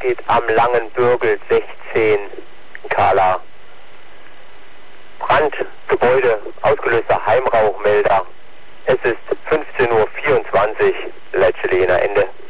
geht am Langen Bürgel 16 Kala. Brand, Gebäude, ausgelöster Heimrauchmelder. Es ist 15:24 Uhr, Leitstelle Jena, Ende.